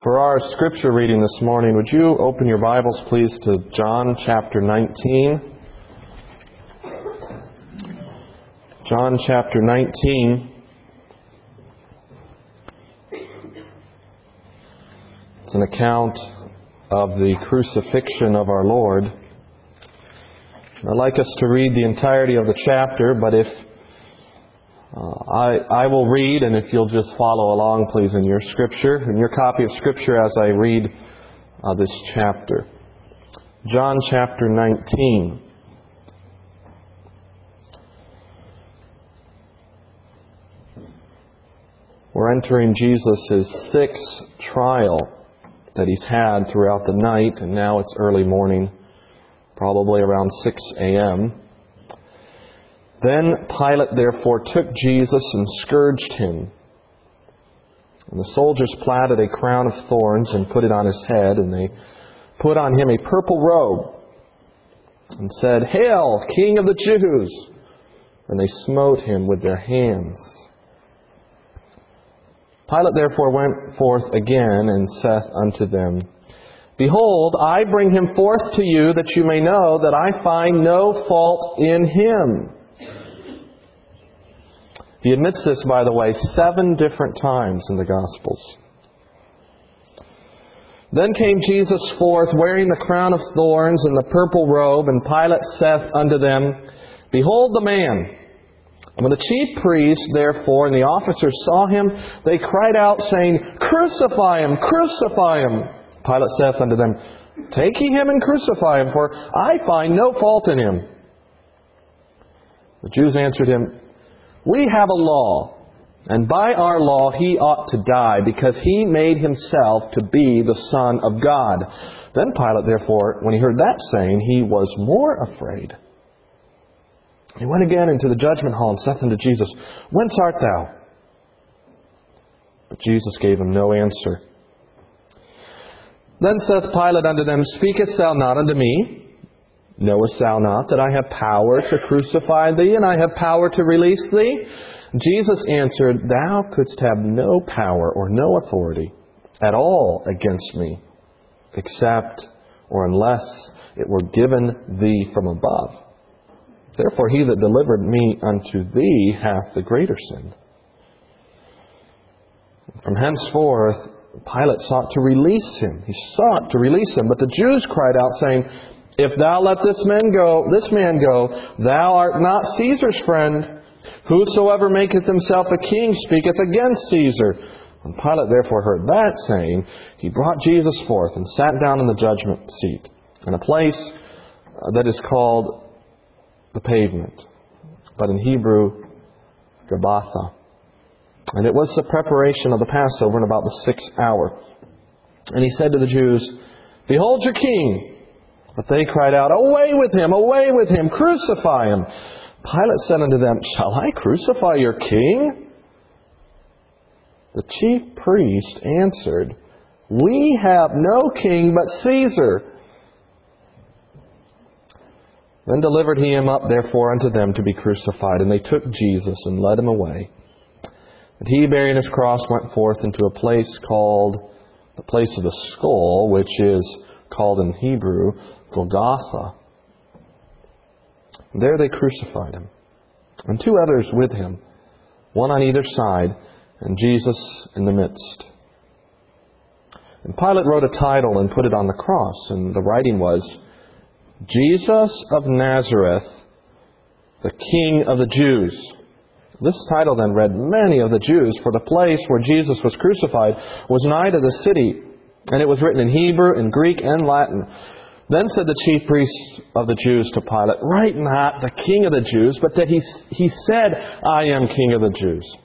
For our scripture reading this morning, would you open your Bibles, please, to John chapter 19? John chapter 19. It's an account of the crucifixion of our Lord. I'd like us to read the entirety of the chapter, but if I will read, and if you'll just follow along, please, in your scripture, in your copy of scripture as I read this chapter. John chapter 19. We're entering Jesus' sixth trial that He's had throughout the night, and now it's early morning, probably around 6 a.m. Then Pilate therefore took Jesus and scourged Him. And the soldiers platted a crown of thorns and put it on His head, and they put on Him a purple robe and said, "Hail, King of the Jews!" And they smote Him with their hands. Pilate therefore went forth again and saith unto them, "Behold, I bring Him forth to you, that you may know that I find no fault in Him." He admits this, by the way, 7 different times in the Gospels. Then came Jesus forth, wearing the crown of thorns and the purple robe, and Pilate saith unto them, "Behold the man." And when the chief priests, therefore, and the officers saw Him, they cried out, saying, "Crucify Him! Crucify Him!" Pilate saith unto them, "Take ye Him and crucify Him, for I find no fault in Him." The Jews answered Him, "We have a law, and by our law He ought to die, because He made Himself to be the Son of God." Then Pilate, therefore, when he heard that saying, he was more afraid. He went again into the judgment hall and saith unto Jesus, "Whence art thou?" But Jesus gave him no answer. Then saith Pilate unto them, "Speakest thou not unto me? Knowest thou not that I have power to crucify thee, and I have power to release thee?" Jesus answered, "Thou couldst have no power or no authority at all against me, except or unless it were given thee from above. Therefore he that delivered me unto thee hath the greater sin." From henceforth Pilate sought to release Him. He sought to release Him, but the Jews cried out, saying, "If thou let this man go, thou art not Caesar's friend. Whosoever maketh himself a king speaketh against Caesar." When Pilate therefore heard that saying, he brought Jesus forth and sat down in the judgment seat, in a place that is called the Pavement, but in Hebrew, Gabbatha. And it was the preparation of the Passover in about the 6th hour. And he said to the Jews, "Behold your king!" But they cried out, "Away with Him! Away with Him! Crucify Him!" Pilate said unto them, "Shall I crucify your king?" The chief priest answered, "We have no king but Caesar." Then delivered he Him up therefore unto them to be crucified. And they took Jesus and led Him away. And he, bearing His cross, went forth into a place called the place of the skull, which is called in Hebrew Golgotha. And there they crucified Him, and 2 others with Him, one on either side, and Jesus in the midst. And Pilate wrote a title and put it on the cross, and the writing was, "Jesus of Nazareth, the King of the Jews." This title then read many of the Jews, for the place where Jesus was crucified was nigh to the city, and it was written in Hebrew, in Greek, and Latin. Then said the chief priests of the Jews to Pilate, "Write not the King of the Jews, but that he said, I am King of the Jews."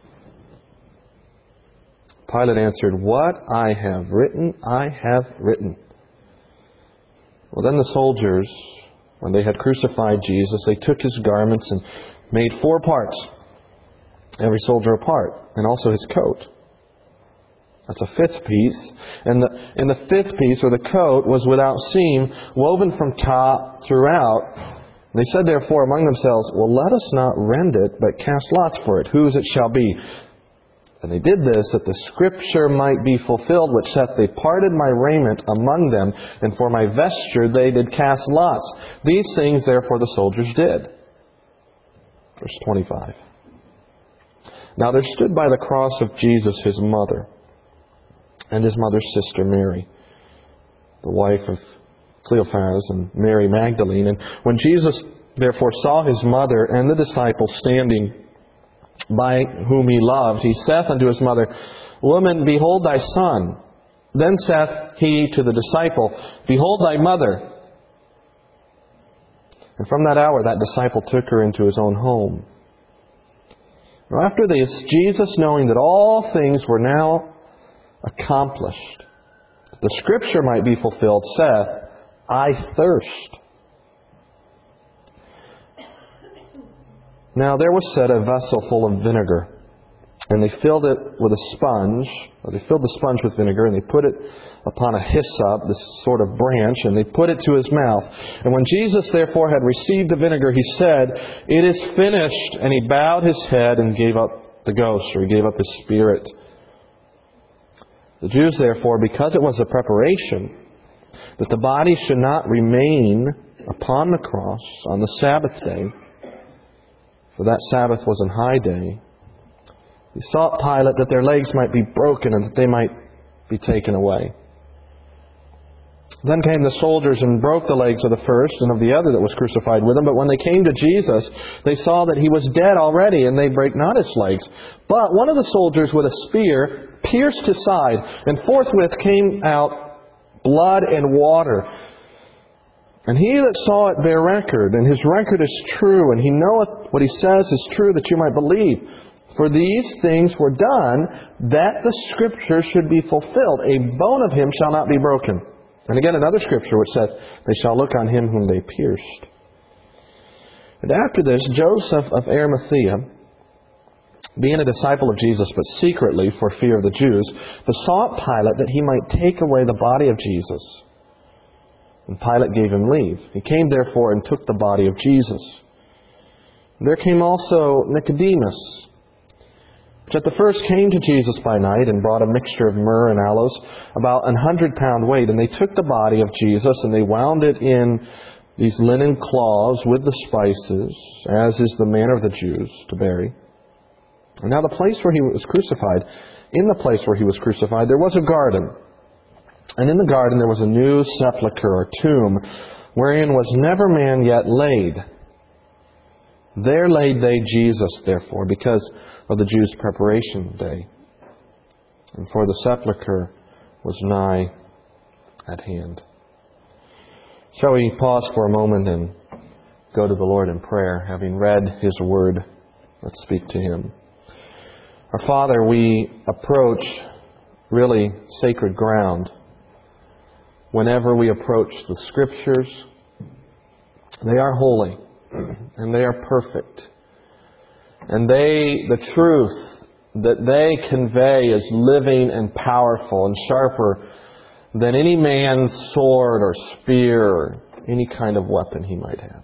Pilate answered, "What I have written, I have written." Well, then the soldiers, when they had crucified Jesus, they took His garments and made 4 parts, every soldier a part, and also His coat. That's a 5th piece. And the 5th piece, or the coat, was without seam, woven from top throughout. They said therefore among themselves, "Well, let us not rend it, but cast lots for it, whose it shall be." And they did this that the Scripture might be fulfilled, which saith, They parted my raiment among them, and for my vesture they did cast lots. These things therefore the soldiers did. Verse 25. Now there stood by the cross of Jesus his mother, and his mother's sister Mary, the wife of Cleophas, and Mary Magdalene. And when Jesus therefore saw his mother and the disciple standing by whom he loved, he saith unto his mother, Woman, behold thy son. Then saith he to the disciple, Behold thy mother. And from that hour that disciple took her into his own home. Now after this, Jesus, knowing that all things were now accomplished, that the Scripture might be fulfilled, saith, I thirst. Now there was set a vessel full of vinegar, and they filled it with a sponge, or they filled the sponge with vinegar, and they put it upon a hyssop, this sort of branch, and they put it to his mouth. And when Jesus therefore had received the vinegar, he said, It is finished. And he bowed his head and gave up the ghost, or he gave up his spirit. The Jews therefore, because it was a preparation, that the body should not remain upon the cross on the Sabbath day, for that Sabbath was an high day, besought Pilate that their legs might be broken and that they might be taken away. Then came the soldiers and broke the legs of the first and of the other that was crucified with him. But when they came to Jesus, they saw that he was dead already, and they brake not his legs. But one of the soldiers with a spear pierced his side, and forthwith came out blood and water. And he that saw it bare record, and his record is true, and he knoweth what he says is true, that you might believe. For these things were done, that the Scripture should be fulfilled. A bone of him shall not be broken. And again another Scripture which saith, They shall look on him whom they pierced. And after this, Joseph of Arimathea, being a disciple of Jesus, but secretly for fear of the Jews, besought Pilate that he might take away the body of Jesus. And Pilate gave him leave. He came therefore and took the body of Jesus. There came also Nicodemus, which at the first came to Jesus by night, and brought a mixture of myrrh and aloes, about 100 pound weight. And they took the body of Jesus, and they wound it in these linen cloths with the spices, as is the manner of the Jews to bury. And now the place where he was crucified, in the place where he was crucified, there was a garden. And in the garden there was a new sepulchre, or tomb, wherein was never man yet laid. There laid they Jesus, therefore, because of the Jews' preparation day. And for the sepulchre was nigh at hand. Shall we pause for a moment and go to the Lord in prayer? Having read His Word, let's speak to Him. Our Father, we approach really sacred ground whenever we approach the Scriptures. They are holy and they are perfect. And the truth that they convey is living and powerful and sharper than any man's sword or spear or any kind of weapon he might have.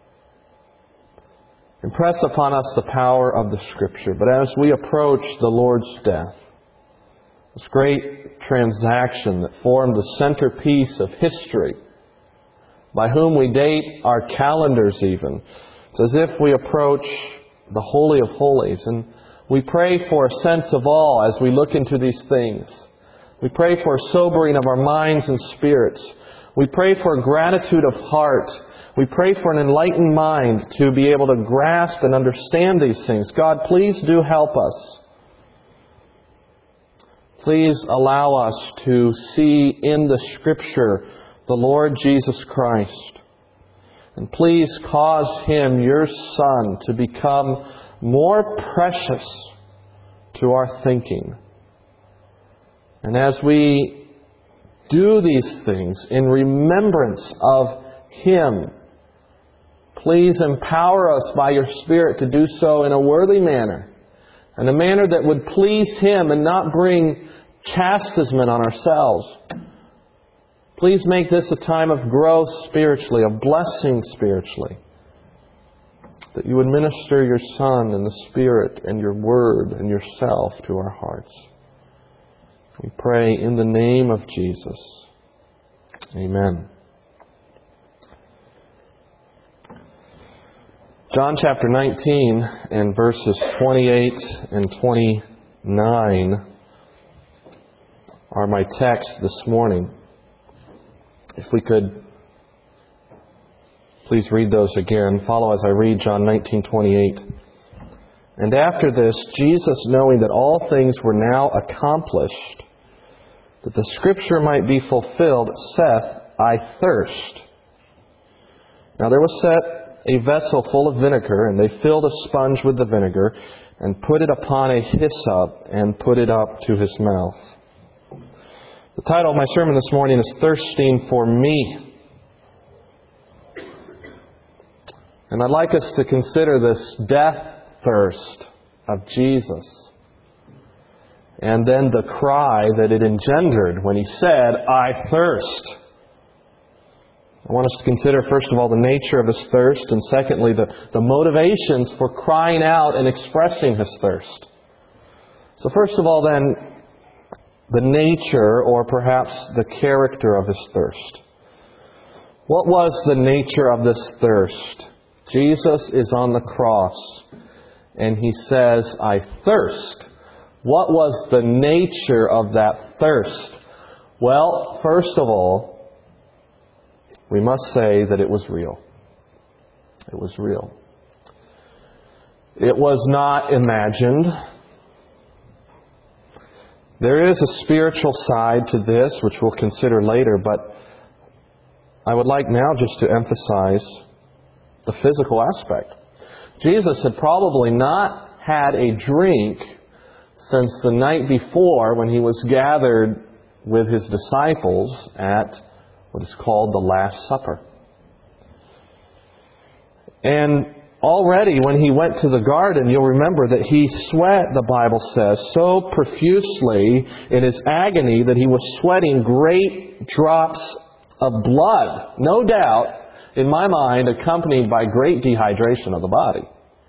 Impress upon us the power of the Scripture. But as we approach the Lord's death, this great transaction that formed the centerpiece of history, by whom we date our calendars even, it's as if we approach the Holy of Holies. And we pray for a sense of awe as we look into these things. We pray for a sobering of our minds and spirits. We pray for a gratitude of heart. We pray for an enlightened mind to be able to grasp and understand these things. God, please do help us. Please allow us to see in the Scripture the Lord Jesus Christ. And please cause Him, your Son, to become more precious to our thinking. And as we do these things in remembrance of Him, please empower us by your Spirit to do so in a worthy manner, in a manner that would please Him and not bring chastisement on ourselves. Please make this a time of growth spiritually, of blessing spiritually. that you would minister your Son and the Spirit and your Word and yourself to our hearts. We pray in the name of Jesus. Amen. John chapter 19 and verses 28 and 29 are my text this morning. If we could please read those again. Follow as I read John 19:28. And after this, Jesus, knowing that all things were now accomplished, that the Scripture might be fulfilled, saith, I thirst. Now there was set a vessel full of vinegar, and they filled a sponge with the vinegar, and put it upon a hyssop, and put it up to his mouth. The title of my sermon this morning is Thirsting for Me. And I'd like us to consider this death thirst of Jesus. And then the cry that it engendered when He said, I thirst. I want us to consider, first of all, the nature of His thirst, and secondly, the motivations for crying out and expressing His thirst. So first of all, then, the nature, or perhaps the character of His thirst. What was the nature of this thirst? Jesus is on the cross, and He says, I thirst. What was the nature of that thirst? Well, first of all, we must say that it was real. It was real. It was not imagined. There is a spiritual side to this, which we'll consider later, but I would like now just to emphasize the physical aspect. Jesus had probably not had a drink since the night before when He was gathered with His disciples at what is called the Last Supper. And already when He went to the garden, you'll remember that He sweat, the Bible says, so profusely in His agony that He was sweating great drops of blood. No doubt, in my mind, accompanied by great dehydration of the body.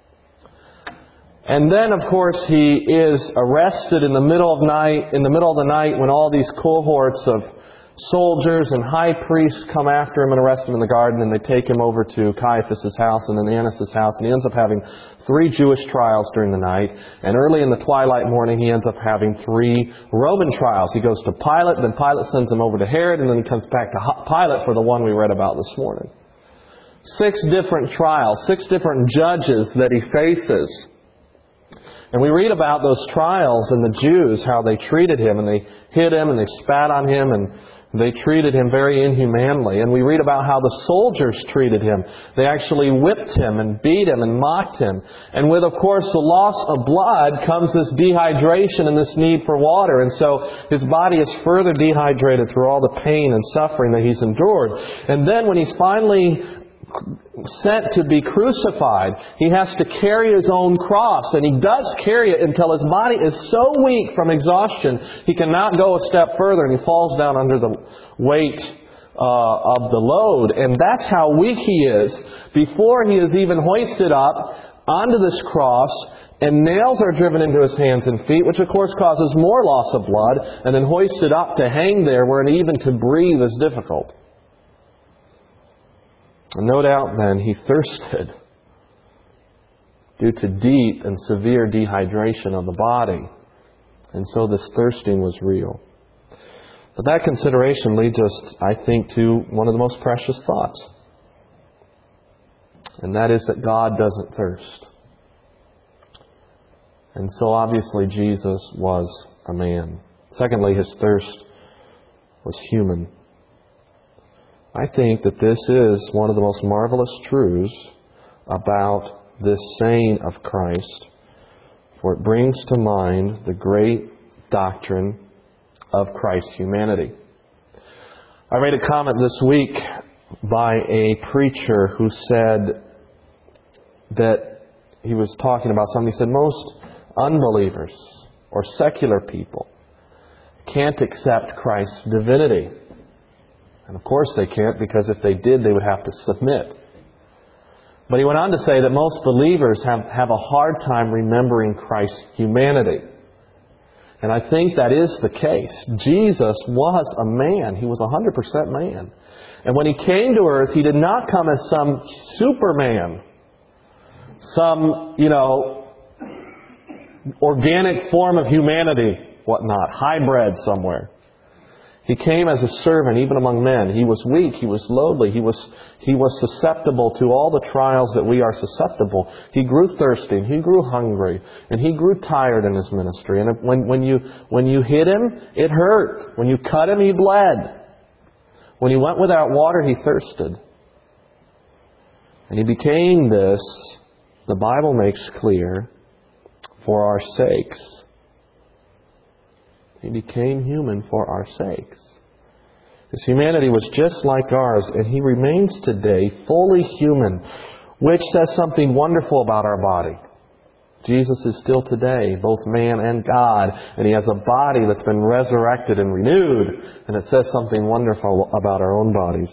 And then, of course, He is arrested in the middle of the night when all these cohorts of soldiers and high priests come after Him and arrest Him in the garden, and they take Him over to Caiaphas' house and then Annas' house, and He ends up having 3 Jewish trials during the night, and early in the twilight morning He ends up having 3 Roman trials. He goes to Pilate, then Pilate sends Him over to Herod, and then he comes back to Pilate for the one we read about this morning. 6 different trials, 6 different judges that He faces. And we read about those trials and the Jews, how they treated Him, and they hit Him and they spat on Him and they treated Him very inhumanely. And we read about how the soldiers treated Him. They actually whipped Him and beat Him and mocked Him. And with, of course, the loss of blood comes this dehydration and this need for water. And so His body is further dehydrated through all the pain and suffering that He's endured. And then when He's finally sent to be crucified, He has to carry His own cross, and He does carry it until His body is so weak from exhaustion He cannot go a step further, and He falls down under the weight of the load. And that's how weak He is before He is even hoisted up onto this cross, and nails are driven into His hands and feet, which of course causes more loss of blood, and then hoisted up to hang there where even to breathe is difficult. And no doubt then He thirsted due to deep and severe dehydration of the body. And so this thirsting was real. But that consideration leads us, I think, to one of the most precious thoughts. And that is that God doesn't thirst. And so obviously Jesus was a man. Secondly, His thirst was human. I think that this is one of the most marvelous truths about this saying of Christ, for it brings to mind the great doctrine of Christ's humanity. I read a comment this week by a preacher who said that he was talking about something. He said most unbelievers or secular people can't accept Christ's divinity. And of course they can't, because if they did, they would have to submit. But he went on to say that most believers have a hard time remembering Christ's humanity. And I think that is the case. Jesus was a man. He was 100% man. And when He came to earth, He did not come as some Superman, some, organic form of humanity, whatnot, hybrid somewhere. He came as a servant, even among men. He was weak. He was lowly. He was susceptible to all the trials that we are susceptible. He grew thirsty. He grew hungry. And He grew tired in His ministry. And when you hit Him, it hurt. When you cut Him, He bled. When He went without water, He thirsted. And He became this, the Bible makes clear, for our sakes. He became human for our sakes. His humanity was just like ours, and He remains today fully human, which says something wonderful about our body. Jesus is still today both man and God, and He has a body that's been resurrected and renewed, and it says something wonderful about our own bodies.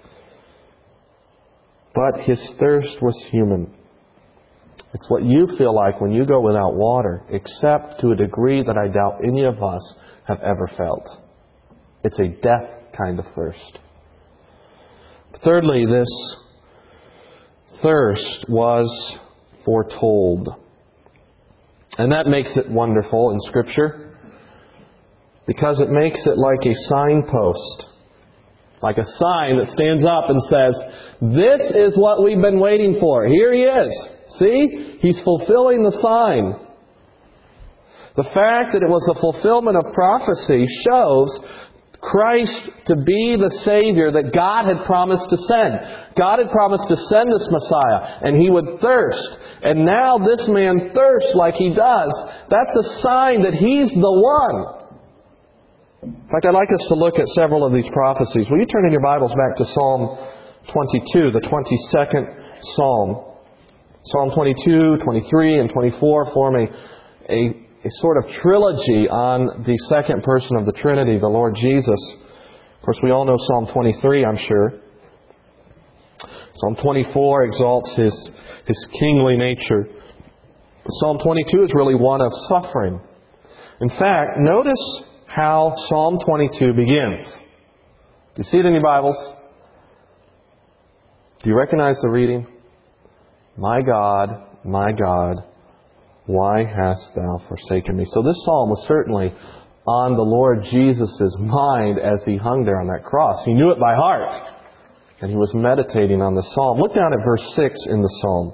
But His thirst was human. It's what you feel like when you go without water, except to a degree that I doubt any of us have ever felt. It's a death kind of thirst. Thirdly, this thirst was foretold. And that makes it wonderful in Scripture, because it makes it like a signpost, like a sign that stands up and says, this is what we've been waiting for. Here He is. See? He's fulfilling the sign. The fact that it was a fulfillment of prophecy shows Christ to be the Savior that God had promised to send. God had promised to send this Messiah, and He would thirst. And now this man thirsts like he does. That's a sign that He's the one. In fact, I'd like us to look at several of these prophecies. Will you turn in your Bibles back to Psalm 22, the 22nd Psalm? Psalm 22, 23, and 24 form a sort of trilogy on the second person of the Trinity, the Lord Jesus. Of course, we all know Psalm 23, I'm sure. Psalm 24 exalts His kingly nature. Psalm 22 is really one of suffering. In fact, notice how Psalm 22 begins. Do you see it in your Bibles? Do you recognize the reading? My God, why hast Thou forsaken me? So this psalm was certainly on the Lord Jesus' mind as He hung there on that cross. He knew it by heart. And He was meditating on the psalm. Look down at verse 6 in the psalm.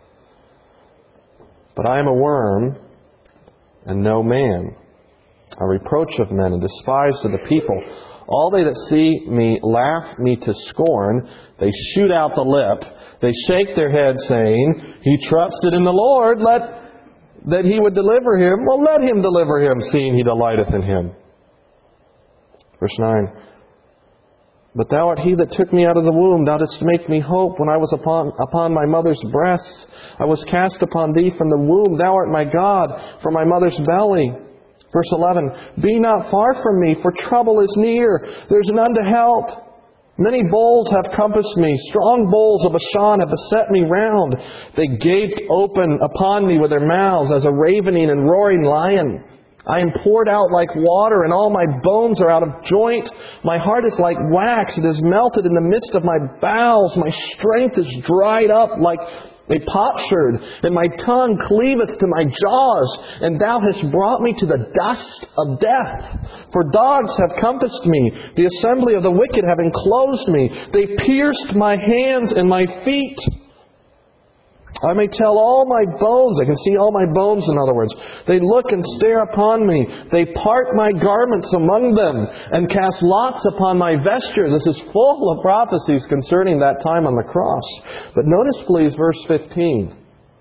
But I am a worm and no man, a reproach of men and despised of the people. All they that see me laugh me to scorn. They shoot out the lip. They shake their head, saying, He trusted in the Lord, that He would deliver him. Well, let Him deliver him, seeing He delighteth in him. Verse 9. But Thou art He that took me out of the womb. Thou didst make me hope when I was upon my mother's breasts. I was cast upon Thee from the womb. Thou art my God from my mother's belly. Verse 11. Be not far from me, for trouble is near. There's none to help. Many bulls have compassed me. Strong bulls of Bashan have beset me round. They gaped open upon me with their mouths as a ravening and roaring lion. I am poured out like water, and all my bones are out of joint. My heart is like wax. It is melted in the midst of my bowels. My strength is dried up like a potsherd, and my tongue cleaveth to my jaws, and Thou hast brought me to the dust of death. For dogs have compassed me, the assembly of the wicked have enclosed me. They pierced my hands and my feet. I may tell all my bones. I can see all my bones, in other words. They look and stare upon me. They part my garments among them and cast lots upon my vesture. This is full of prophecies concerning that time on the cross. But notice, please, verse 15.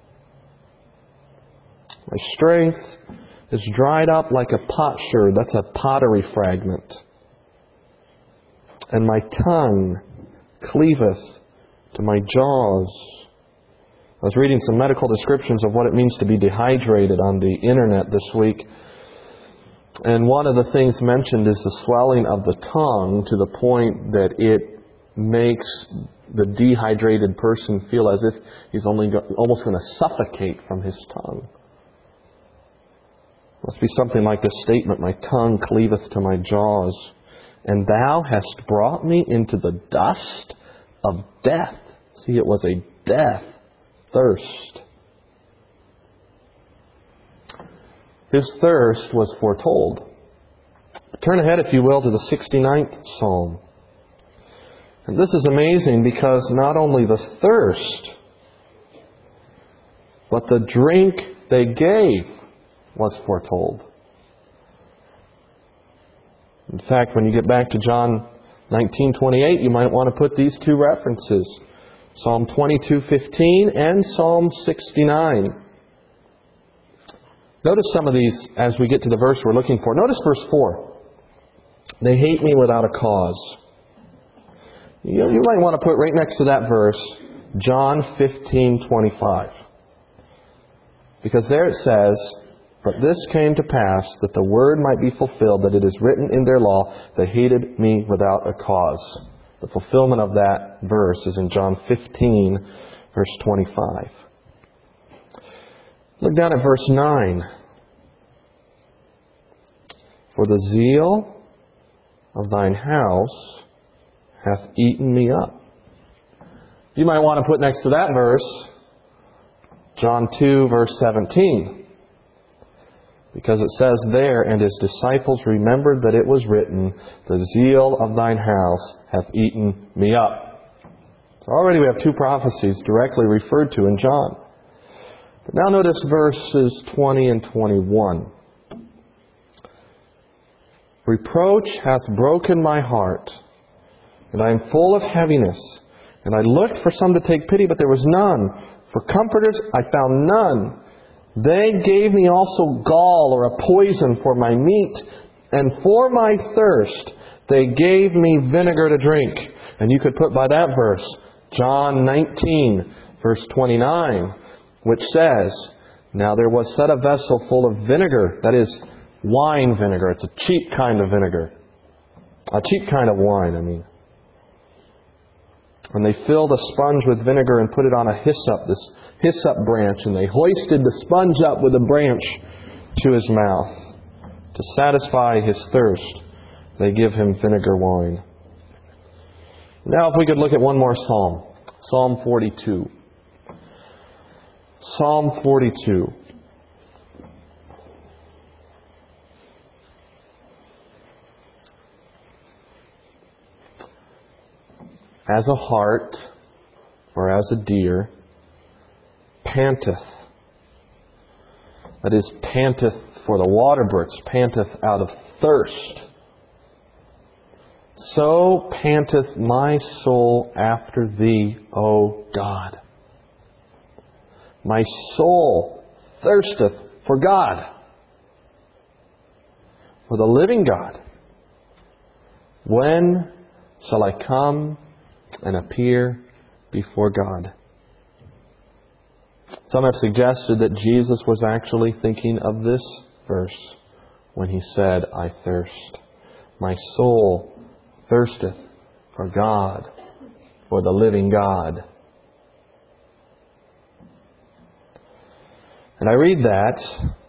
My strength is dried up like a potsherd. That's a pottery fragment. And my tongue cleaveth to my jaws. I was reading some medical descriptions of what it means to be dehydrated on the internet this week. And one of the things mentioned is the swelling of the tongue to the point that it makes the dehydrated person feel as if he's almost going to suffocate from his tongue. It must be something like this statement, "My tongue cleaveth to my jaws, and thou hast brought me into the dust of death." See, it was a death thirst. His thirst was foretold. Turn ahead, if you will, to the 69th Psalm. And this is amazing because not only the thirst, but the drink they gave was foretold. In fact, when you get back to John 19:28, you might want to put these two references, Psalm 22:15 and Psalm 69. Notice some of these as we get to the verse we're looking for. Notice verse 4. They hate me without a cause. You might want to put right next to that verse, John 15:25. Because there it says, "But this came to pass that the word might be fulfilled, that it is written in their law, they hated me without a cause." The fulfillment of that verse is in John 15, verse 25. Look down at verse 9. "For the zeal of thine house hath eaten me up." You might want to put next to that verse, John 2, verse 17. Because it says there, "And his disciples remembered that it was written, the zeal of thine house hath eaten me up." So already we have two prophecies directly referred to in John. But now notice verses 20 and 21. "Reproach hath broken my heart, and I am full of heaviness. And I looked for some to take pity, but there was none. For comforters I found none. They gave me also gall, or a poison, for my meat, and for my thirst they gave me vinegar to drink." And you could put by that verse, John 19, verse 29, which says, "Now there was set a vessel full of vinegar," that is, wine vinegar. It's a cheap kind of vinegar. A cheap kind of wine, I mean. "And they filled a sponge with vinegar and put it on a hyssop, this hyssop branch, and they hoisted the sponge up with the branch to his mouth. To satisfy his thirst, they give him vinegar wine." Now if we could look at one more psalm. Psalm 42. Psalm 42. "As a hart, or as a deer, panteth," that is, panteth for the water brooks, panteth out of thirst, "so panteth my soul after thee, O God." My soul thirsteth for God, for the living God. When shall I come and appear before God? Some have suggested that Jesus was actually thinking of this verse when he said, "I thirst." My soul thirsteth for God, for the living God. And I read that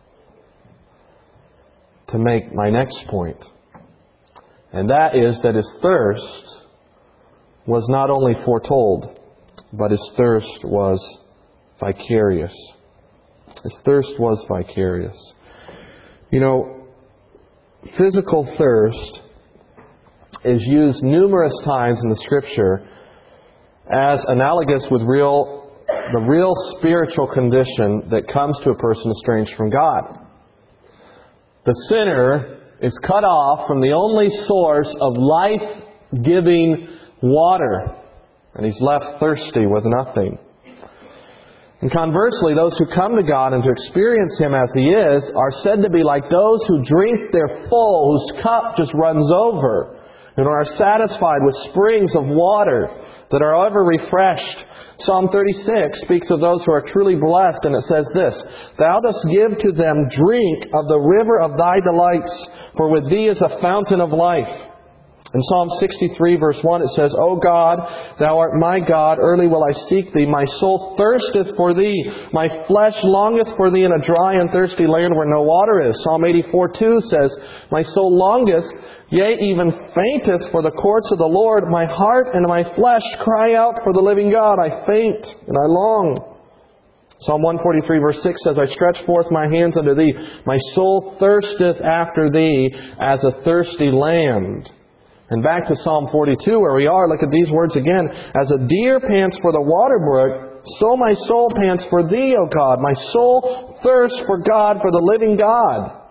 to make my next point. And that is that his thirst was not only foretold, but his thirst was vicarious. His thirst was vicarious. You know, physical thirst is used numerous times in the Scripture as analogous with the real spiritual condition that comes to a person estranged from God. The sinner is cut off from the only source of life-giving water, and he's left thirsty with nothing. And conversely, those who come to God and to experience Him as He is are said to be like those who drink their full, whose cup just runs over, and are satisfied with springs of water that are ever refreshed. Psalm 36 speaks of those who are truly blessed, and it says this, "Thou dost give to them drink of the river of Thy delights, for with Thee is a fountain of life." In Psalm 63 verse 1 it says, O God, Thou art my God, early will I seek Thee. My soul thirsteth for Thee. My flesh longeth for Thee in a dry and thirsty land where no water is. Psalm 84:2 says, My soul longeth, yea, even fainteth for the courts of the Lord. My heart and my flesh cry out for the living God. I faint and I long. Psalm 143 verse 6 says, I stretch forth my hands unto Thee. My soul thirsteth after Thee as a thirsty land. And back to Psalm 42 where we are, look at these words again. As a deer pants for the water brook, so my soul pants for Thee, O God. My soul thirsts for God, for the living God.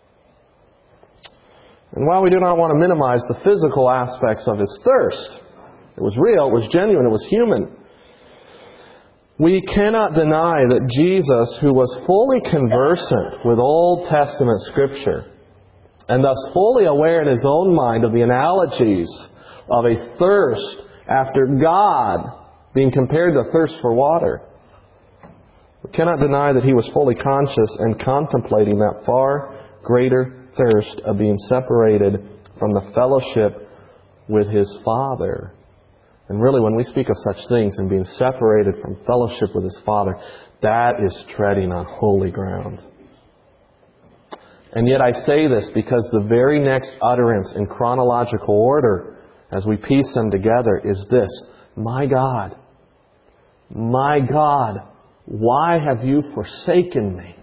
And while we do not want to minimize the physical aspects of His thirst, it was real, it was genuine, it was human. We cannot deny that Jesus, who was fully conversant with Old Testament Scripture, and thus fully aware in His own mind of the analogies of a thirst after God being compared to thirst for water, we cannot deny that He was fully conscious and contemplating that far greater thirst of being separated from the fellowship with His Father. And really, when we speak of such things and being separated from fellowship with His Father, that is treading on holy ground. And yet I say this because the very next utterance in chronological order, as we piece them together, is this: My God, why have You forsaken Me?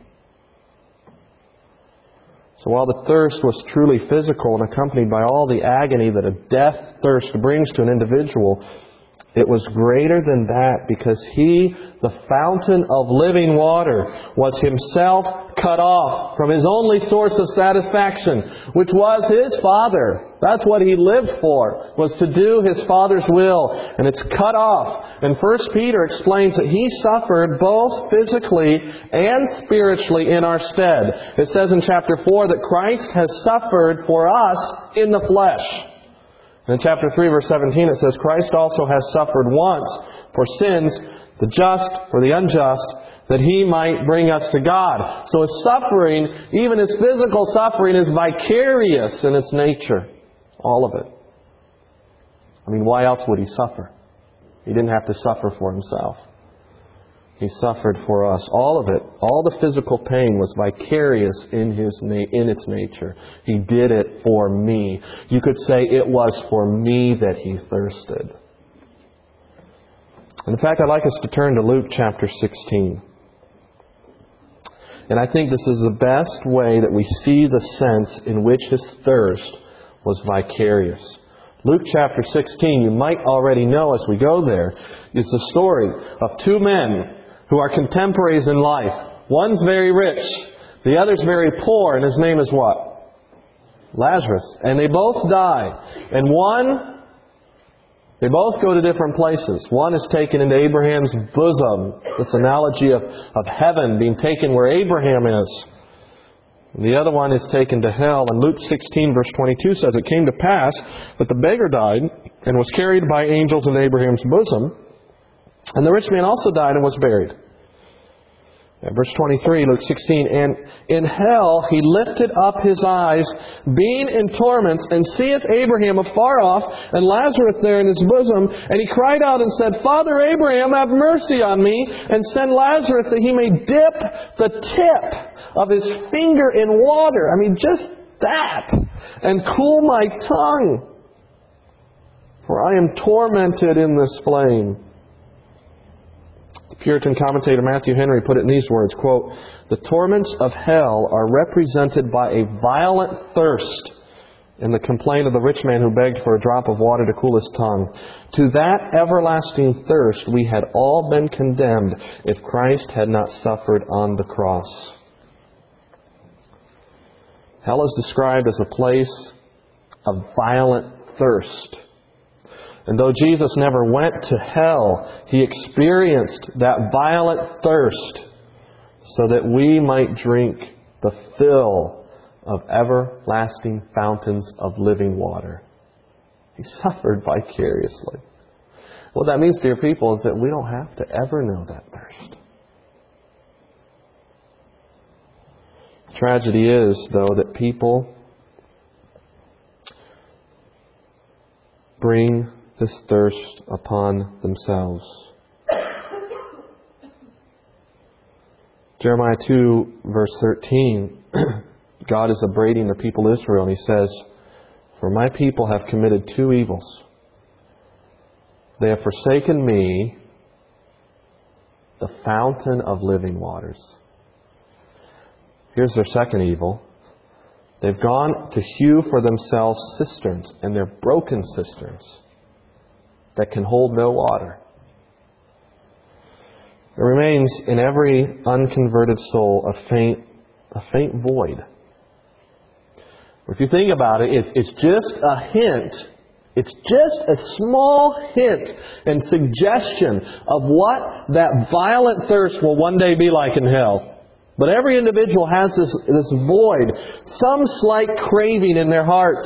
So while the thirst was truly physical and accompanied by all the agony that a death thirst brings to an individual, it was greater than that because He, the fountain of living water, was Himself cut off from His only source of satisfaction, which was His Father. That's what He lived for, was to do His Father's will. And it's cut off. And 1 Peter explains that He suffered both physically and spiritually in our stead. It says in chapter 4 that Christ has suffered for us in the flesh. In chapter 3, verse 17, it says, Christ also has suffered once for sins, the just for the unjust, that He might bring us to God. So His suffering, even His physical suffering, is vicarious in its nature. All of it. I mean, why else would He suffer? He didn't have to suffer for Himself. He suffered for us. All of it, all the physical pain was vicarious in its nature. He did it for me. You could say it was for me that He thirsted. And in fact, I'd like us to turn to Luke chapter 16. And I think this is the best way that we see the sense in which His thirst was vicarious. Luke chapter 16, you might already know as we go there, is the story of two men who are contemporaries in life. One's very rich, the other's very poor, and his name is what? Lazarus. And they both die. And they both go to different places. One is taken into Abraham's bosom, this analogy of heaven being taken where Abraham is. And the other one is taken to hell. And Luke 16 verse 22 says, It came to pass that the beggar died and was carried by angels into Abraham's bosom. And the rich man also died and was buried. Verse 23, Luke 16, And in hell He lifted up His eyes, being in torments, and seeth Abraham afar off, and Lazarus there in his bosom. And he cried out and said, Father Abraham, have mercy on me, and send Lazarus that he may dip the tip of his finger in water. I mean, just that. And cool my tongue, for I am tormented in this flame. Puritan commentator Matthew Henry put it in these words, quote, The torments of hell are represented by a violent thirst in the complaint of the rich man who begged for a drop of water to cool his tongue. To that everlasting thirst we had all been condemned if Christ had not suffered on the cross. Hell is described as a place of violent thirst. And though Jesus never went to hell, He experienced that violent thirst so that we might drink the fill of everlasting fountains of living water. He suffered vicariously. What that means, dear people, is that we don't have to ever know that thirst. The tragedy is, though, that people bring this thirst upon themselves. Jeremiah 2, verse 13, God is upbraiding the people of Israel, and He says, "For my people have committed two evils. They have forsaken me, the fountain of living waters." Here's their second evil. They've gone to hew for themselves cisterns, and they're broken cisterns that can hold no water. There remains in every unconverted soul a faint void. If you think about it, it's just a hint. It's just a small hint and suggestion of what that violent thirst will one day be like in hell. But every individual has this void, some slight craving in their hearts.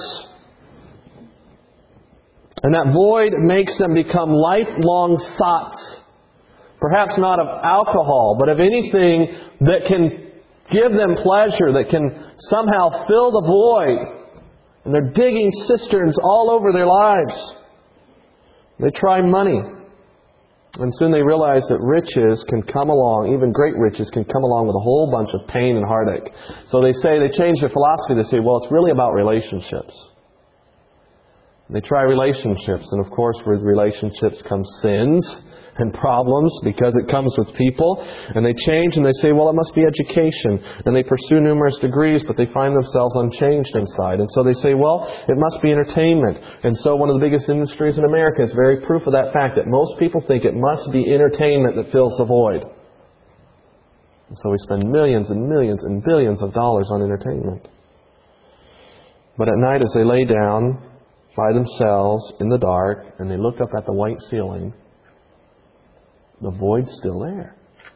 And that void makes them become lifelong sots. Perhaps not of alcohol, but of anything that can give them pleasure, that can somehow fill the void. And they're digging cisterns all over their lives. They try money. And soon they realize that riches can come along, even great riches can come along with a whole bunch of pain and heartache. So they change their philosophy. They say, well, it's really about relationships. They try relationships, and of course with relationships come sins and problems because it comes with people. And they change and they say, well, it must be education. And they pursue numerous degrees, but they find themselves unchanged inside. And so they say, well, it must be entertainment. And so one of the biggest industries in America is very proof of that fact, that most people think it must be entertainment that fills the void. And so we spend millions and millions and billions of dollars on entertainment. But at night as they lay down by themselves in the dark and they look up at the white ceiling, the void's still there.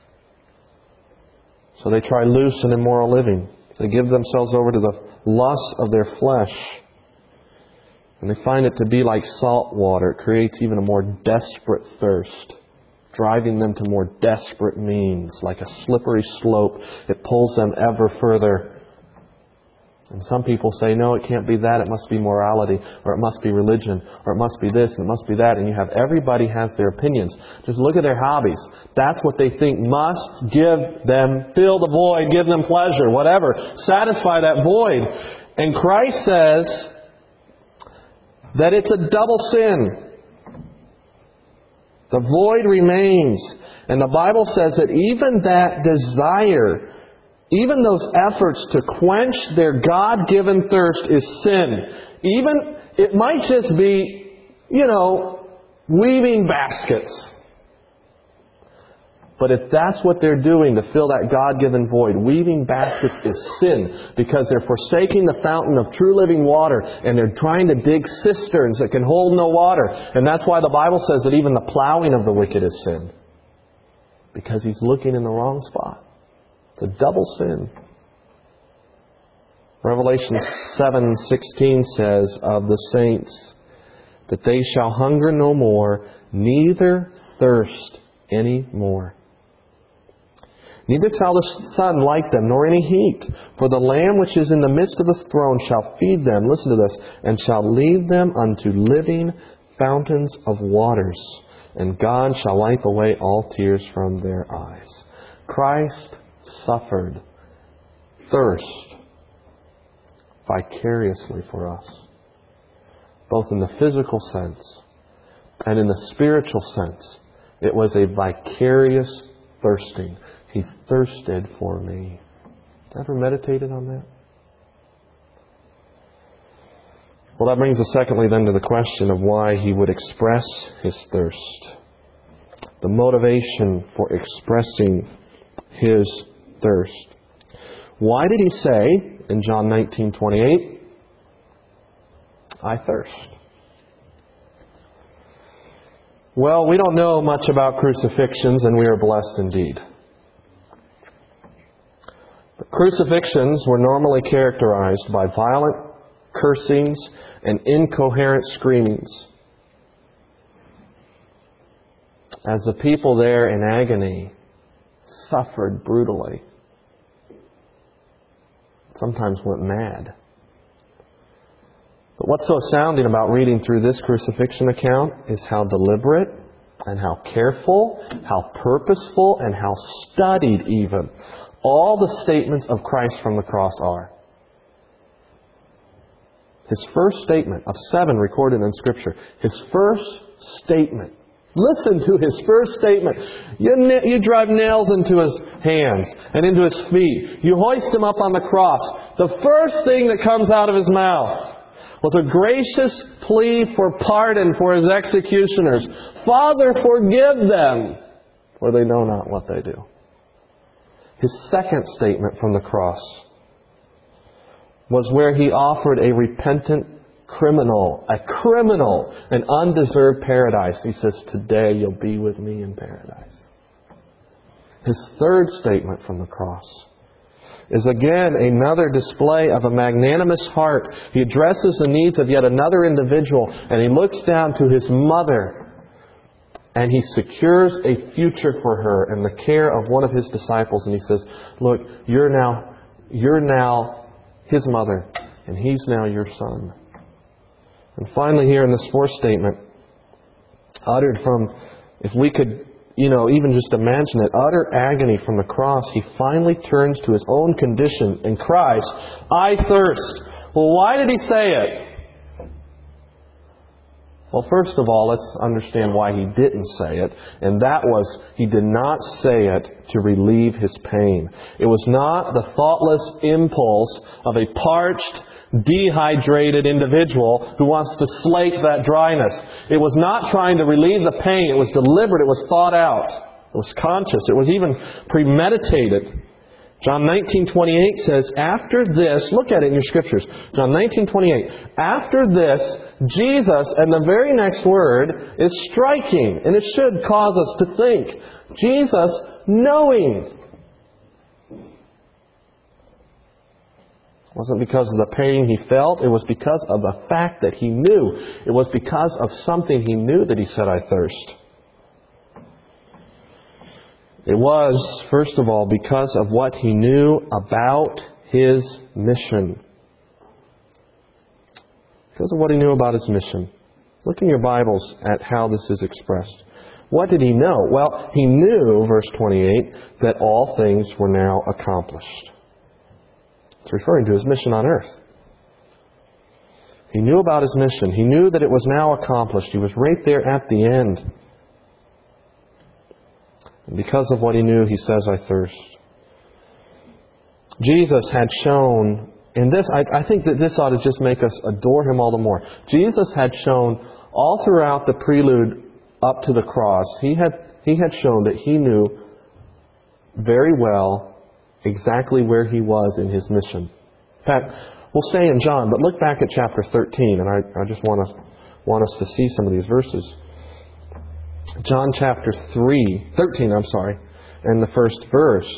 So they try loose and immoral living. They give themselves over to the lusts of their flesh. And they find it to be like salt water. It creates even a more desperate thirst, driving them to more desperate means. Like a slippery slope, it pulls them ever further. And some people say, no, it can't be that. It must be morality, or it must be religion, or it must be this, and it must be that. And everybody has their opinions. Just look at their hobbies. That's what they think must give them, fill the void, give them pleasure, whatever. Satisfy that void. And Christ says that it's a double sin. The void remains. And the Bible says that even that desire, even those efforts to quench their God-given thirst is sin. Even, it might just be, weaving baskets. But if that's what they're doing to fill that God-given void, weaving baskets is sin. Because they're forsaking the fountain of true living water and they're trying to dig cisterns that can hold no water. And that's why the Bible says that even the plowing of the wicked is sin. Because he's looking in the wrong spot. It's a double sin. Revelation 7:16 says of the saints that they shall hunger no more, neither thirst any more. Neither shall the sun light them, nor any heat. For the Lamb which is in the midst of the throne shall feed them, listen to this, and shall lead them unto living fountains of waters. And God shall wipe away all tears from their eyes. Christ suffered thirst vicariously for us, both in the physical sense and in the spiritual sense. It was a vicarious thirsting. He thirsted for me. Ever meditated on that? Well, that brings us secondly then to the question of why he would express his thirst. The motivation for expressing his thirst. Why did he say in John 19:28, I thirst? Well, we don't know much about crucifixions, and we are blessed indeed. But crucifixions were normally characterized by violent cursings and incoherent screamings, as the people there in agony suffered brutally. Sometimes went mad. But what's so astounding about reading through this crucifixion account is how deliberate and how careful, how purposeful, and how studied even all the statements of Christ from the cross are. His first statement of 7 recorded in Scripture, his first statement. Listen to his first statement. You drive nails into his hands and into his feet. You hoist him up on the cross. The first thing that comes out of his mouth was a gracious plea for pardon for his executioners. Father, forgive them, for they know not what they do. His second statement from the cross was where he offered a repentant criminal, an undeserved paradise. He says, today you'll be with me in paradise. His third statement from the cross is again another display of a magnanimous heart. He addresses the needs of yet another individual, and he looks down to his mother, and he secures a future for her in the care of one of his disciples, and he says, look, you're now his mother, and he's now your son. And finally here in this fourth statement, uttered from, if we could, even just imagine it, utter agony from the cross, he finally turns to his own condition and cries, I thirst. Well, why did he say it? Well, first of all, let's understand why he didn't say it. And that was, he did not say it to relieve his pain. It was not the thoughtless impulse of a parched, dehydrated individual who wants to slake that dryness. It was not trying to relieve the pain. It was deliberate. It was thought out. It was conscious. It was even premeditated. John 19:28 says, after this, look at it in your scriptures. John 19:28. After this, Jesus, and the very next word is striking, and it should cause us to think. Jesus, knowing. It wasn't because of the pain he felt. It was because of the fact that he knew. It was because of something he knew that he said, I thirst. It was, first of all, because of what he knew about his mission. Because of what he knew about his mission. Look in your Bibles at how this is expressed. What did he know? Well, he knew, verse 28, that all things were now accomplished. It's referring to his mission on earth. He knew about his mission. He knew that it was now accomplished. He was right there at the end. And because of what he knew, he says, I thirst. Jesus had shown, and this, I think that this ought to just make us adore him all the more. Jesus had shown all throughout the prelude up to the cross, he had shown that he knew very well exactly where he was in his mission. In fact, we'll stay in John, but look back at chapter 13, and I just want us to see some of these verses. John chapter 13, and the first verse.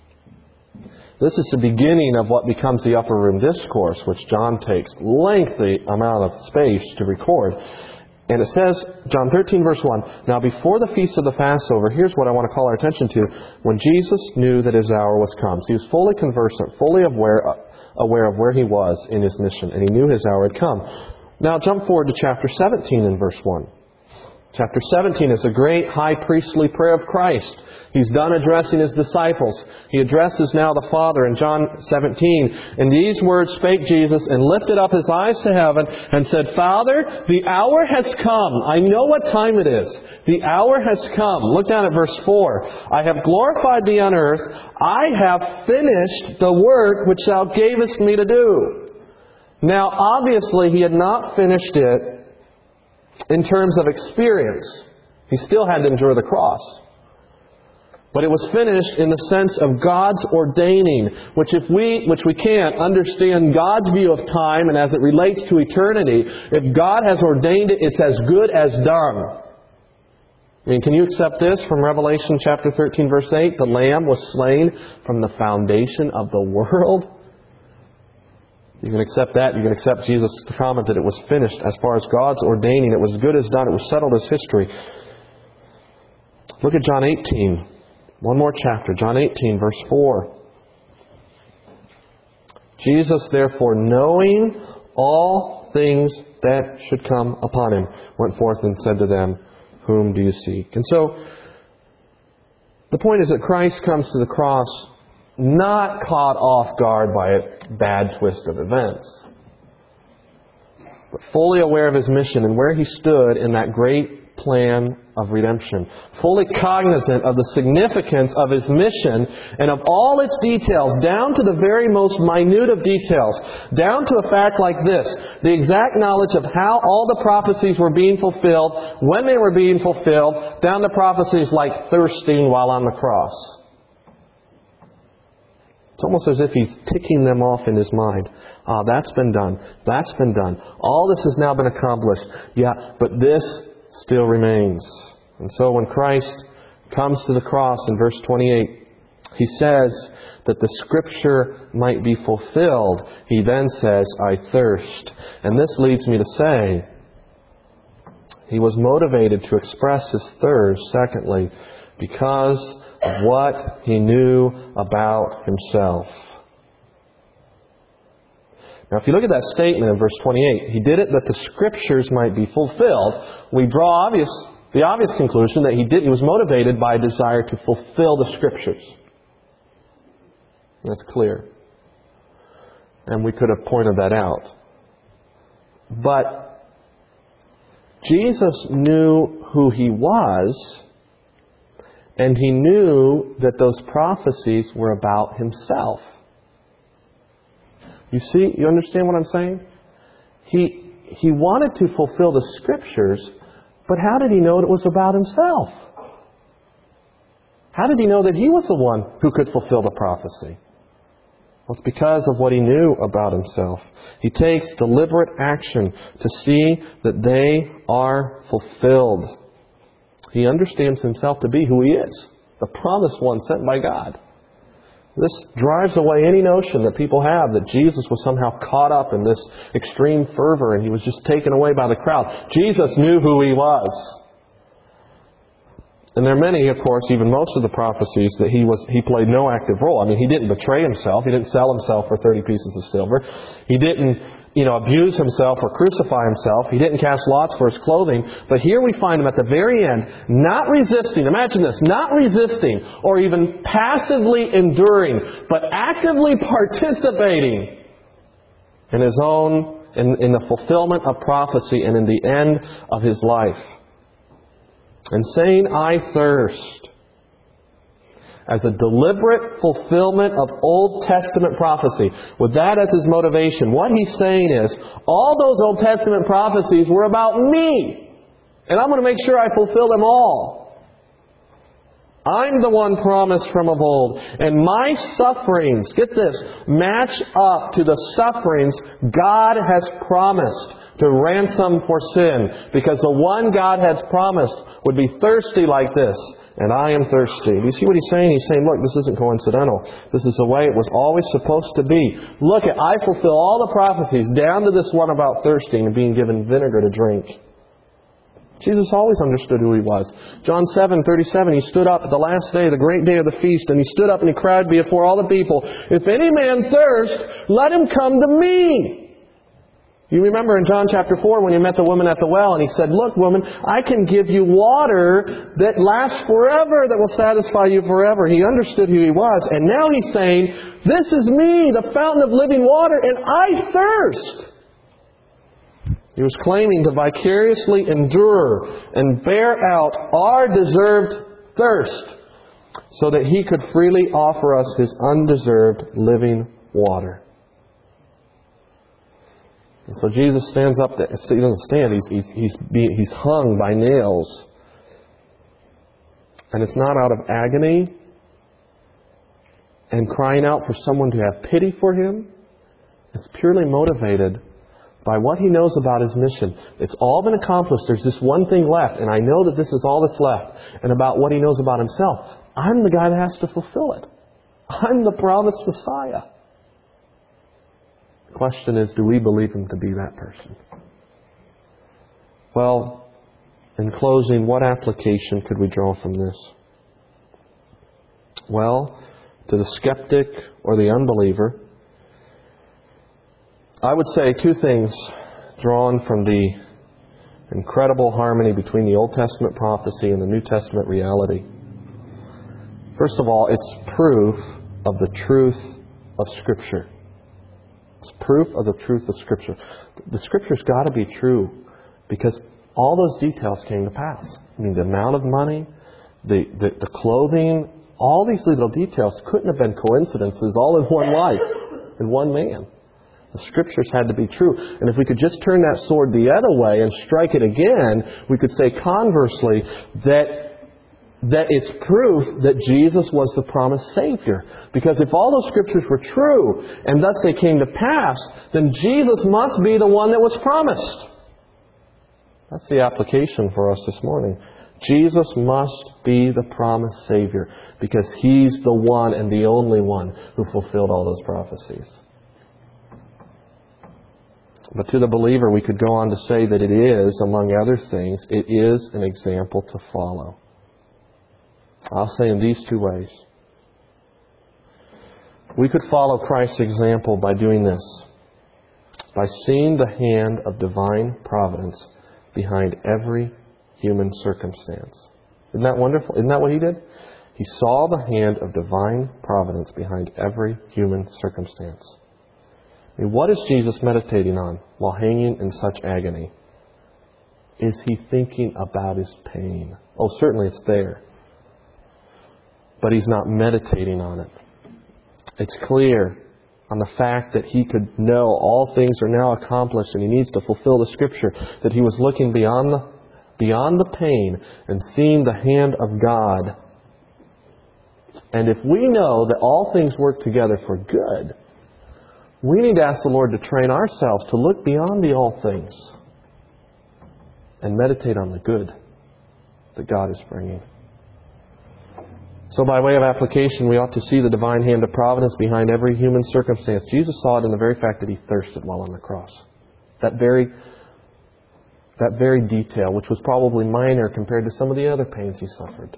This is the beginning of what becomes the upper room discourse, which John takes lengthy amount of space to record. And it says, John 13, verse 1, now before the feast of the Passover, here's what I want to call our attention to. When Jesus knew that his hour was come, so he was fully conversant, fully aware of where he was in his mission, and he knew his hour had come. Now jump forward to chapter 17 and verse 1. Chapter 17 is the great high priestly prayer of Christ. He's done addressing his disciples. He addresses now the Father in John 17. And these words spake Jesus and lifted up his eyes to heaven and said, Father, the hour has come. I know what time it is. The hour has come. Look down at verse 4. I have glorified thee on earth. I have finished the work which thou gavest me to do. Now, obviously, he had not finished it in terms of experience. He still had to endure the cross. But it was finished in the sense of God's ordaining, which we can't understand God's view of time and as it relates to eternity. If God has ordained it, it's as good as done. I mean, can you accept this from Revelation chapter 13, verse 8? The Lamb was slain from the foundation of the world. You can accept that. You can accept Jesus' comment that it was finished. As far as God's ordaining, it was good as done. It was settled as history. Look at John 18. One more chapter. John 18, verse 4. Jesus, therefore, knowing all things that should come upon him, went forth and said to them, whom do you seek? And so, the point is that Christ comes to the cross not caught off guard by a bad twist of events, but fully aware of His mission and where He stood in that great plan of redemption. Fully cognizant of the significance of His mission and of all its details, down to the very most minute of details, down to a fact like this, the exact knowledge of how all the prophecies were being fulfilled, when they were being fulfilled, down to prophecies like thirsting while on the cross. It's almost as if He's ticking them off in His mind. That's been done. That's been done. All this has now been accomplished. Yeah, but this still remains. And so when Christ comes to the cross in verse 28, He says that the Scripture might be fulfilled. He then says, I thirst. And this leads me to say, He was motivated to express His thirst, secondly, because of what He knew about Himself. Now, if you look at that statement in verse 28, He did it that the Scriptures might be fulfilled. We draw the obvious conclusion that He was motivated by a desire to fulfill the Scriptures. That's clear. And we could have pointed that out. But Jesus knew who He was, and He knew that those prophecies were about Himself. You see, you understand what I'm saying? He wanted to fulfill the Scriptures, but how did He know it was about Himself? How did He know that He was the one who could fulfill the prophecy? Well, it's because of what He knew about Himself. He takes deliberate action to see that they are fulfilled. He understands Himself to be who He is, the promised one sent by God. This drives away any notion that people have that Jesus was somehow caught up in this extreme fervor and He was just taken away by the crowd. Jesus knew who He was. And there are many, of course, even most of the prophecies that He played no active role. I mean, He didn't betray Himself. He didn't sell Himself for 30 pieces of silver. He didn't abuse Himself or crucify Himself. He didn't cast lots for His clothing. But here we find Him at the very end, not resisting. Imagine this, not resisting or even passively enduring, but actively participating in His own, in the fulfillment of prophecy and in the end of His life. And saying, I thirst, as a deliberate fulfillment of Old Testament prophecy. With that as His motivation, what He's saying is, all those Old Testament prophecies were about me. And I'm going to make sure I fulfill them all. I'm the one promised from of old. And my sufferings, get this, match up to the sufferings God has promised to ransom for sin. Because the one God has promised would be thirsty like this. And I am thirsty. Do you see what He's saying? He's saying, look, this isn't coincidental. This is the way it was always supposed to be. Look, I fulfill all the prophecies down to this one about thirsting and being given vinegar to drink. Jesus always understood who He was. John 7:37, He stood up at the last day, the great day of the feast, and He stood up and He cried before all the people, if any man thirst, let him come to me. You remember in John chapter 4 when He met the woman at the well and He said, look, woman, I can give you water that lasts forever, that will satisfy you forever. He understood who He was. And now He's saying, this is me, the fountain of living water, and I thirst. He was claiming to vicariously endure and bear out our deserved thirst so that He could freely offer us His undeserved living water. And so Jesus stands up. He doesn't stand. He's hung by nails, and it's not out of agony and crying out for someone to have pity for Him. It's purely motivated by what He knows about His mission. It's all been accomplished. There's this one thing left, and I know that this is all that's left. And about what He knows about Himself, I'm the guy that has to fulfill it. I'm the promised Messiah. The question is, do we believe Him to be that person? Well, in closing, what application could we draw from this? Well, to the skeptic or the unbeliever, I would say two things drawn from the incredible harmony between the Old Testament prophecy and the New Testament reality. First of all, it's proof of the truth of Scripture. It's proof of the truth of Scripture. The Scripture's got to be true because all those details came to pass. I mean, the amount of money, the clothing, all these little details couldn't have been coincidences all in one life, in one man. The Scriptures had to be true. And if we could just turn that sword the other way and strike it again, we could say conversely that it's proof that Jesus was the promised Savior. Because if all those Scriptures were true, and thus they came to pass, then Jesus must be the one that was promised. That's the application for us this morning. Jesus must be the promised Savior, because He's the one and the only one who fulfilled all those prophecies. But to the believer, we could go on to say that it is, among other things, it is an example to follow. I'll say in these two ways. We could follow Christ's example by doing this. By seeing the hand of divine providence behind every human circumstance. Isn't that wonderful? Isn't that what He did? He saw the hand of divine providence behind every human circumstance. I mean, what is Jesus meditating on while hanging in such agony? Is He thinking about His pain? Oh, certainly it's there. But He's not meditating on it. It's clear on the fact that He could know all things are now accomplished and He needs to fulfill the Scripture, that He was looking beyond the pain and seeing the hand of God. And if we know that all things work together for good, we need to ask the Lord to train ourselves to look beyond the all things and meditate on the good that God is bringing. So by way of application, we ought to see the divine hand of providence behind every human circumstance. Jesus saw it in the very fact that He thirsted while on the cross. That very detail, which was probably minor compared to some of the other pains He suffered.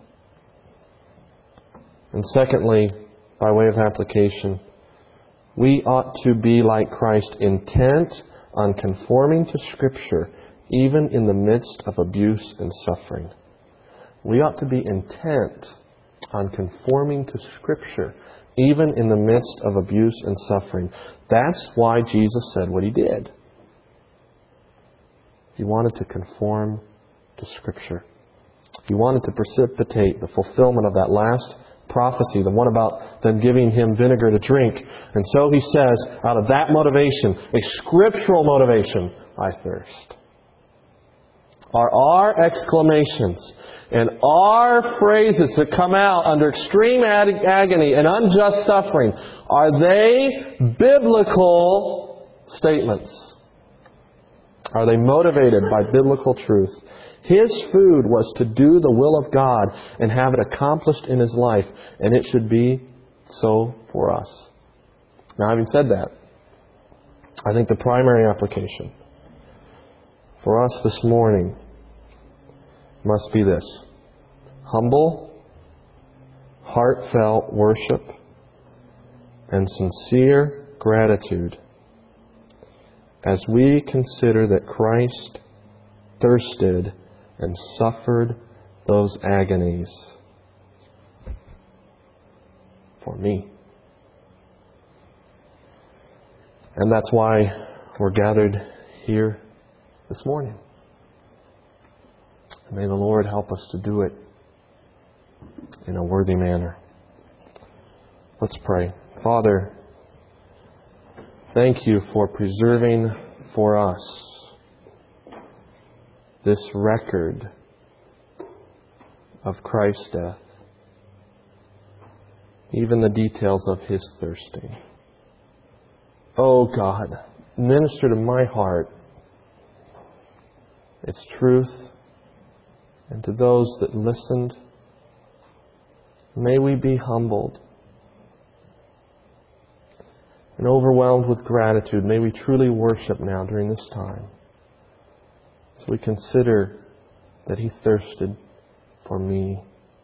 And secondly, by way of application, we ought to be like Christ, intent on conforming to Scripture, even in the midst of abuse and suffering. We ought to be intent on conforming to Scripture, even in the midst of abuse and suffering. That's why Jesus said what He did. He wanted to conform to Scripture. He wanted to precipitate the fulfillment of that last prophecy, the one about them giving Him vinegar to drink. And so He says, out of that motivation, a scriptural motivation, I thirst. Are our exclamations and our phrases that come out under extreme agony and unjust suffering, are they biblical statements? Are they motivated by biblical truth? His food was to do the will of God and have it accomplished in His life, and it should be so for us. Now, having said that, I think the primary application for us this morning must be this: humble, heartfelt worship and sincere gratitude as we consider that Christ thirsted and suffered those agonies for me. And that's why we're gathered here this morning. May the Lord help us to do it in a worthy manner. Let's pray. Father, thank You for preserving for us this record of Christ's death, even the details of His thirsting. Oh God, minister to my heart its truth, and to those that listened, may we be humbled and overwhelmed with gratitude. May we truly worship now during this time as we consider that He thirsted for me.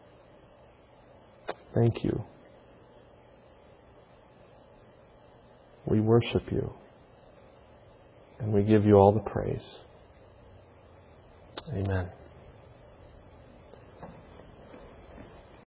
Thank You. We worship You. And we give you all the praise. Amen.